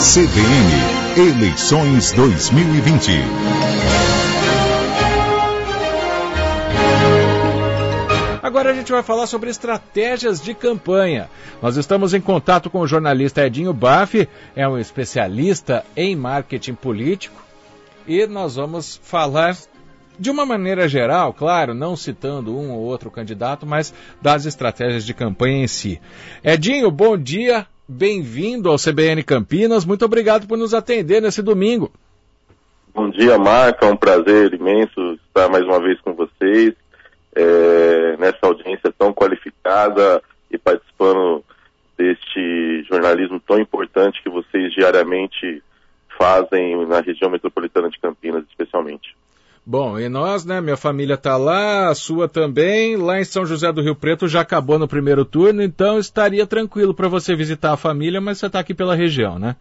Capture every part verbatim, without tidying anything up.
C B N, eleições dois mil e vinte. Agora a gente vai falar sobre estratégias de campanha. Nós estamos em contato com o jornalista Edinho Baff, é um especialista em marketing político, e nós vamos falar de uma maneira geral, claro, não citando um ou outro candidato, mas das estratégias de campanha em si. Edinho, bom dia, bem-vindo ao C B N Campinas, muito obrigado por nos atender nesse domingo. Bom dia, Marco, é um prazer imenso estar mais uma vez com vocês. É, nessa audiência tão qualificada e participando deste jornalismo tão importante que vocês diariamente fazem na região metropolitana de Campinas, especialmente. Bom, e nós, né, minha família está lá, a sua também, lá em São José do Rio Preto já acabou no primeiro turno, então estaria tranquilo para você visitar a família, mas você está aqui pela região, né?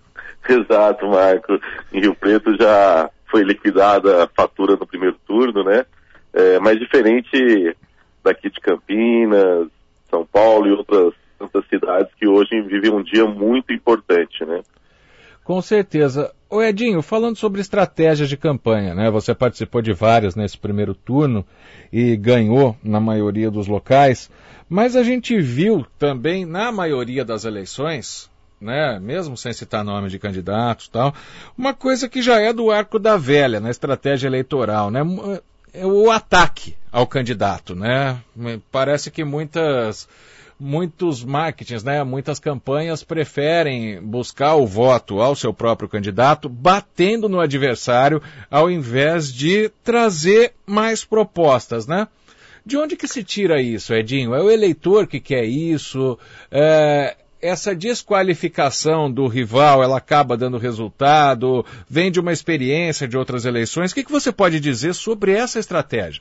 Exato, Marco. Em Rio Preto já foi liquidada a fatura no primeiro turno, né? É, mas diferente daqui de Campinas, São Paulo e outras tantas cidades que hoje vivem um dia muito importante, né? Com certeza. Ô Edinho, falando sobre estratégias de campanha, né? Você participou de várias nesse primeiro turno e ganhou na maioria dos locais, mas a gente viu também na maioria das eleições, né, mesmo sem citar nomes de candidatos e tal, uma coisa que já é do arco da velha na estratégia eleitoral, né? O ataque ao candidato, né? Parece que muitas, muitos marketings, né? Muitas campanhas preferem buscar o voto ao seu próprio candidato, batendo no adversário, ao invés de trazer mais propostas, né? De onde que se tira isso, Edinho? É o eleitor que quer isso? É... Essa desqualificação do rival, ela acaba dando resultado, vem de uma experiência de outras eleições. O que, que você pode dizer sobre essa estratégia?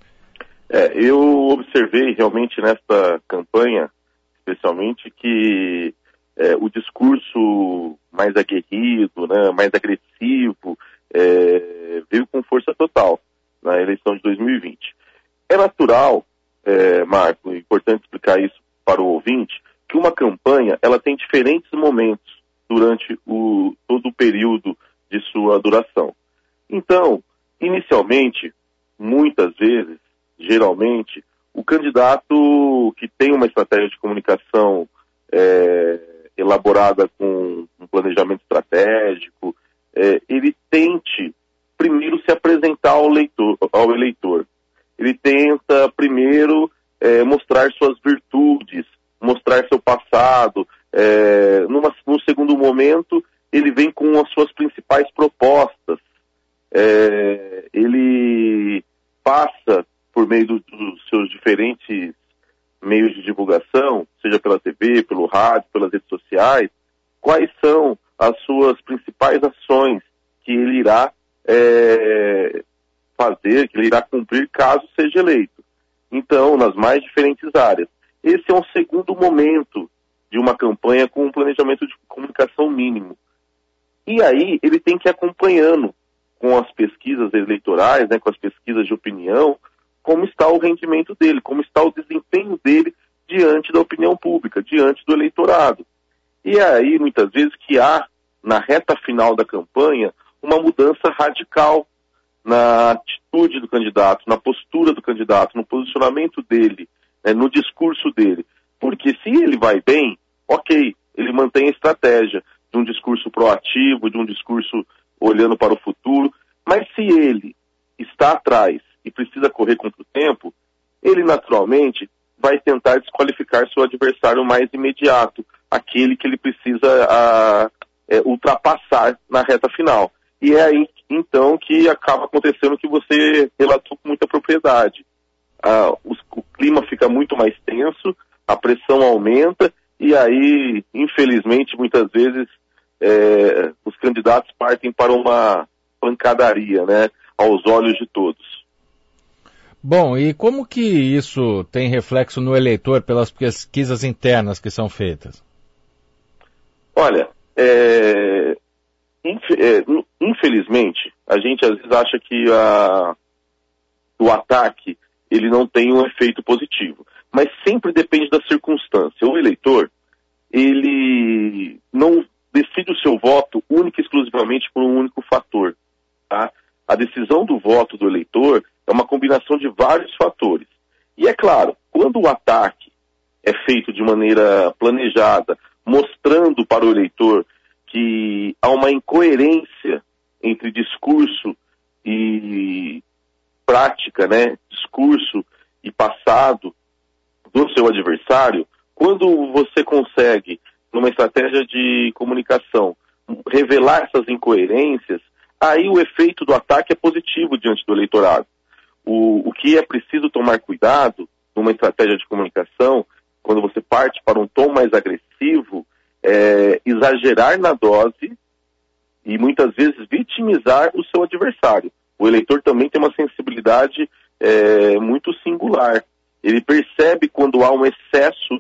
É, eu observei realmente nesta campanha, especialmente, que é, o discurso mais aguerrido, né, mais agressivo, é, veio com força total na eleição de dois mil e vinte. É natural, é, Marco, é importante explicar isso para o ouvinte, que uma campanha ela tem diferentes momentos durante o, todo o período de sua duração. Então, inicialmente, muitas vezes, geralmente, o candidato que tem uma estratégia de comunicação é, elaborada com um planejamento estratégico, é, ele tente primeiro se apresentar ao, leitor, ao eleitor. Ele tenta primeiro é, mostrar suas virtudes, mostrar seu passado. É, numa, num segundo momento, ele vem com as suas principais propostas. É, ele passa, por meio do, dos seus diferentes meios de divulgação, seja pela T V, pelo rádio, pelas redes sociais, quais são as suas principais ações que ele irá é, fazer, que ele irá cumprir caso seja eleito. Então, nas mais diferentes áreas. Esse é um segundo momento de uma campanha com um planejamento de comunicação mínimo. E aí ele tem que ir acompanhando com as pesquisas eleitorais, né, com as pesquisas de opinião, como está o rendimento dele, como está o desempenho dele diante da opinião pública, diante do eleitorado. E é aí, muitas vezes, que há, na reta final da campanha, uma mudança radical na atitude do candidato, na postura do candidato, no posicionamento dele, no discurso dele. Porque se ele vai bem, ok, ele mantém a estratégia de um discurso proativo, de um discurso olhando para o futuro, mas se ele está atrás e precisa correr contra o tempo, ele naturalmente vai tentar desqualificar seu adversário mais imediato, aquele que ele precisa a, é, ultrapassar na reta final. E é aí, então, que acaba acontecendo o que você relatou com muita propriedade. Ah, o, o clima fica muito mais tenso, a pressão aumenta e aí, infelizmente, muitas vezes é, os candidatos partem para uma pancadaria, né, aos olhos de todos. Bom, e como que isso tem reflexo no eleitor pelas pesquisas internas que são feitas? Olha, é, infelizmente, a gente às vezes acha que a, o ataque ele não tem um efeito positivo. Mas sempre depende da circunstância. O eleitor, ele não decide o seu voto única e exclusivamente por um único fator. Tá? A decisão do voto do eleitor é uma combinação de vários fatores. E é claro, quando o ataque é feito de maneira planejada, mostrando para o eleitor que há uma incoerência entre discurso e prática, né? Discurso e passado do seu adversário, quando você consegue, numa estratégia de comunicação, revelar essas incoerências, aí o efeito do ataque é positivo diante do eleitorado. O, o que é preciso tomar cuidado numa estratégia de comunicação, quando você parte para um tom mais agressivo, é exagerar na dose e muitas vezes vitimizar o seu adversário. O eleitor também tem uma sensibilidade é, muito singular. Ele percebe quando há um excesso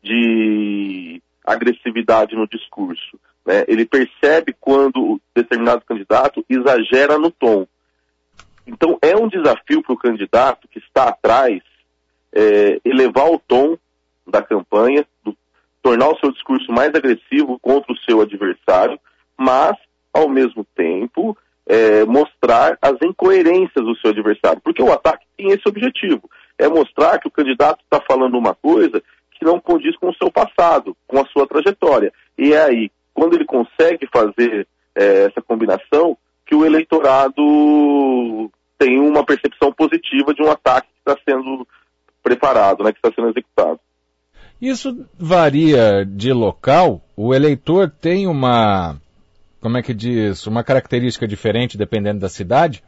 de agressividade no discurso, né? Ele percebe quando determinado candidato exagera no tom. Então é um desafio para o candidato que está atrás é, elevar o tom da campanha, do, tornar o seu discurso mais agressivo contra o seu adversário, mas, ao mesmo tempo, é, mostrar as incoerências do seu adversário. Porque o ataque tem esse objetivo, é mostrar que o candidato está falando uma coisa que não condiz com o seu passado, com a sua trajetória. E é aí, quando ele consegue fazer é, essa combinação, que o eleitorado tem uma percepção positiva de um ataque que está sendo preparado, né, que está sendo executado. Isso varia de local? O eleitor tem uma, como é que diz, uma característica diferente dependendo da cidade?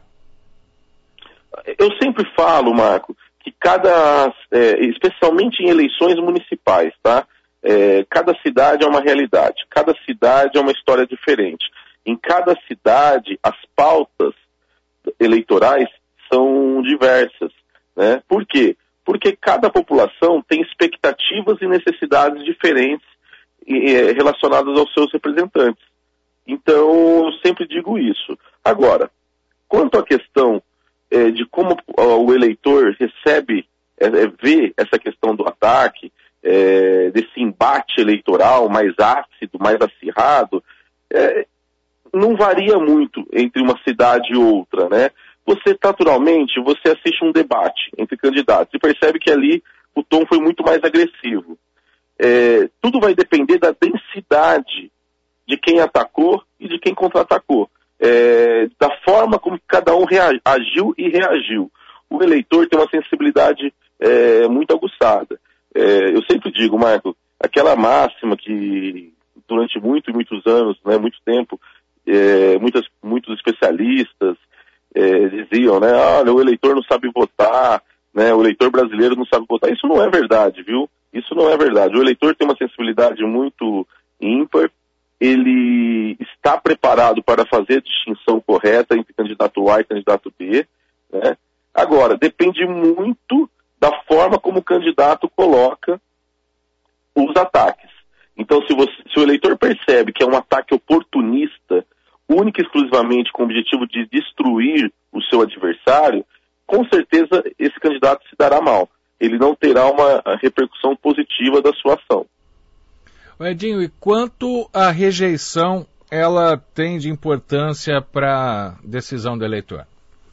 Eu sempre falo, Marco, que cada, é, especialmente em eleições municipais, tá? É, cada cidade é uma realidade, cada cidade é uma história diferente. Em cada cidade, as pautas eleitorais são diversas, né? Por quê? Porque cada população tem expectativas e necessidades diferentes eh, relacionadas aos seus representantes. Então, eu sempre digo isso. Agora, quanto à questão eh, de como uh, o eleitor recebe, eh, vê essa questão do ataque, eh, desse embate eleitoral mais ácido, mais acirrado, eh, não varia muito entre uma cidade e outra, né? Você, naturalmente, você assiste um debate entre candidatos e percebe que ali o tom foi muito mais agressivo. É, tudo vai depender da densidade de quem atacou e de quem contra-atacou. É, da forma como cada um rea- agiu e reagiu. O eleitor tem uma sensibilidade é, muito aguçada. É, eu sempre digo, Marco, aquela máxima que durante muito e muitos anos, né, muito tempo, é, muitas, muitos especialistas É, diziam, né, olha, o eleitor não sabe votar, né, o eleitor brasileiro não sabe votar. Isso não é verdade, viu? Isso não é verdade. O eleitor tem uma sensibilidade muito ímpar, ele está preparado para fazer a distinção correta entre candidato A e candidato B, né? Agora, depende muito da forma como o candidato coloca os ataques. Então, se, você, se o eleitor percebe que é um ataque oportunista, única e exclusivamente com o objetivo de destruir o seu adversário, com certeza esse candidato se dará mal. Ele não terá uma repercussão positiva da sua ação. Edinho, e quanto à rejeição, ela tem de importância para a decisão do eleitor?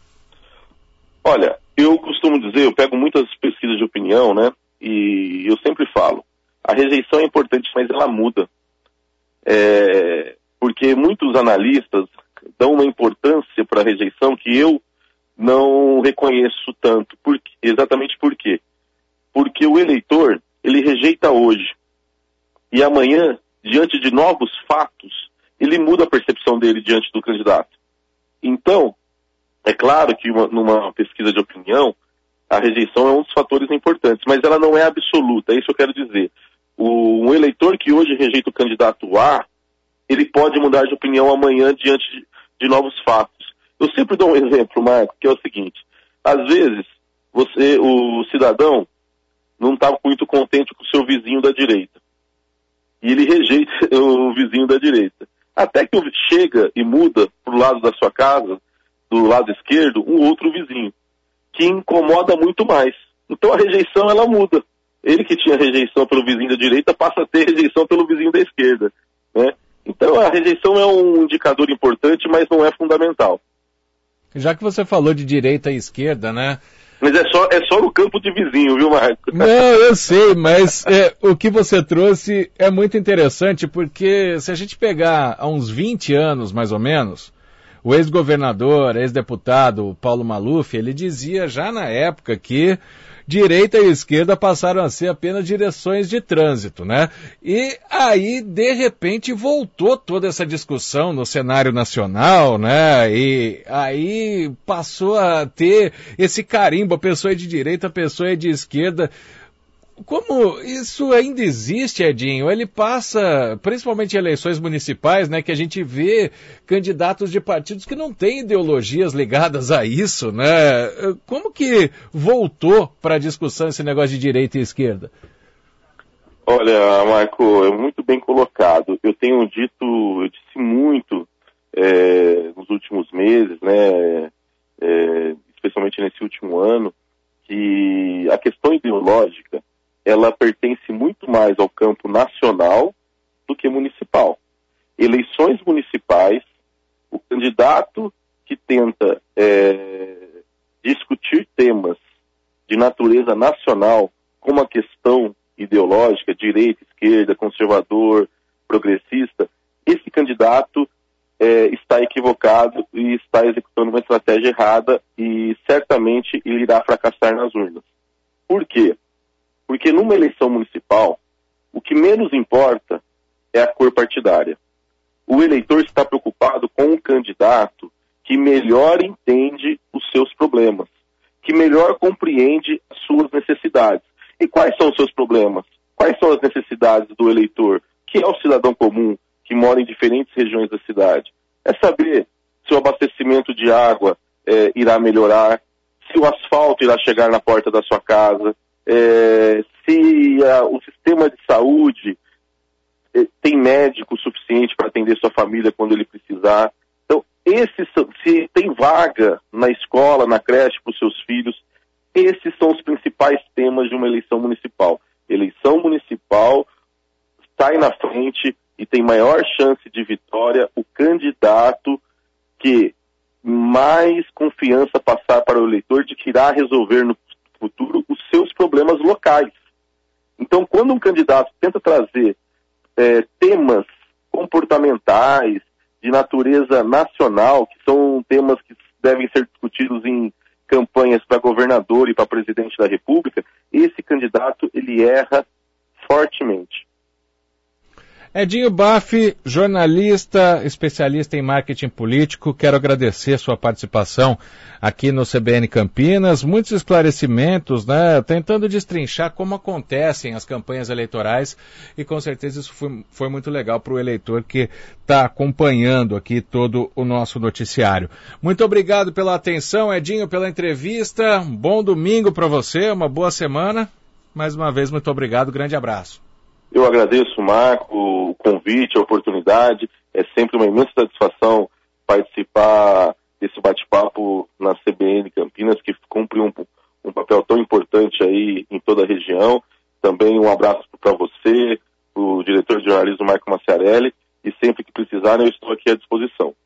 Olha, eu costumo dizer, eu pego muitas pesquisas de opinião, né, e eu sempre falo, a rejeição é importante, mas ela muda. É... Porque muitos analistas dão uma importância para a rejeição que eu não reconheço tanto. Por, exatamente por quê? Porque o eleitor, ele rejeita hoje. E amanhã, diante de novos fatos, ele muda a percepção dele diante do candidato. Então, é claro que uma, numa pesquisa de opinião, a rejeição é um dos fatores importantes, mas ela não é absoluta, é isso que eu quero dizer. O, um eleitor que hoje rejeita o candidato A, ele pode mudar de opinião amanhã diante de, de novos fatos. Eu sempre dou um exemplo, Marco, que é o seguinte. Às vezes, você, o cidadão não está muito contente com o seu vizinho da direita. E ele rejeita o vizinho da direita. Até que chega e muda para o lado da sua casa, do lado esquerdo, um outro vizinho, que incomoda muito mais. Então a rejeição, ela muda. Ele que tinha rejeição pelo vizinho da direita passa a ter rejeição pelo vizinho da esquerda, né? Então, Não, a rejeição é um indicador importante, mas não é fundamental. Já que você falou de direita e esquerda, né? Mas é só, é só no campo de vizinho, viu, Marco? Não, eu sei, mas é, o que você trouxe é muito interessante, porque se a gente pegar há uns vinte anos, mais ou menos, o ex-governador, ex-deputado Paulo Maluf, ele dizia já na época que direita e esquerda passaram a ser apenas direções de trânsito, né? E aí, de repente, voltou toda essa discussão no cenário nacional, né? E aí passou a ter esse carimbo, a pessoa é de direita, a pessoa é de esquerda. Como isso ainda existe, Edinho? Ele passa, principalmente em eleições municipais, né, que a gente vê candidatos de partidos que não têm ideologias ligadas a isso, né? Como que voltou para a discussão esse negócio de direita e esquerda? Olha, Marco, é muito bem colocado. Eu tenho dito, eu disse muito é, nos últimos meses, né, é, especialmente nesse último ano, que a questão ideológica ela pertence muito mais ao campo nacional do que municipal. Eleições municipais, o candidato que tenta é, discutir temas de natureza nacional, como a questão ideológica, direita, esquerda, conservador, progressista, esse candidato é, está equivocado e está executando uma estratégia errada e certamente ele irá fracassar nas urnas. Por quê? Porque numa eleição municipal, o que menos importa é a cor partidária. O eleitor está preocupado com um candidato que melhor entende os seus problemas, que melhor compreende as suas necessidades. E quais são os seus problemas? Quais são as necessidades do eleitor, que é o cidadão comum, que mora em diferentes regiões da cidade? É saber se o abastecimento de água é, irá melhorar, se o asfalto irá chegar na porta da sua casa, É, se a, o sistema de saúde é, tem médico suficiente para atender sua família quando ele precisar. Então, esses, se tem vaga na escola, na creche para os seus filhos, esses são os principais temas de uma eleição municipal. Eleição municipal sai na frente e tem maior chance de vitória o candidato que mais confiança passar para o eleitor de que irá resolver no futuro os seus problemas locais. Então, quando um candidato tenta trazer é, temas comportamentais, de natureza nacional, que são temas que devem ser discutidos em campanhas para governador e para presidente da República, esse candidato, ele erra fortemente. Edinho Baff, jornalista, especialista em marketing político, quero agradecer sua participação aqui no C B N Campinas, muitos esclarecimentos, né, tentando destrinchar como acontecem as campanhas eleitorais e com certeza isso foi, foi muito legal para o eleitor que está acompanhando aqui todo o nosso noticiário. Muito obrigado pela atenção, Edinho, pela entrevista, um bom domingo para você, uma boa semana, mais uma vez muito obrigado, grande abraço. Eu agradeço, Marco, o convite, a oportunidade. É sempre uma imensa satisfação participar desse bate-papo na C B N Campinas, que cumpre um, um papel tão importante aí em toda a região. Também um abraço para você, o diretor de jornalismo Marco Maciarelli, e sempre que precisarem eu estou aqui à disposição.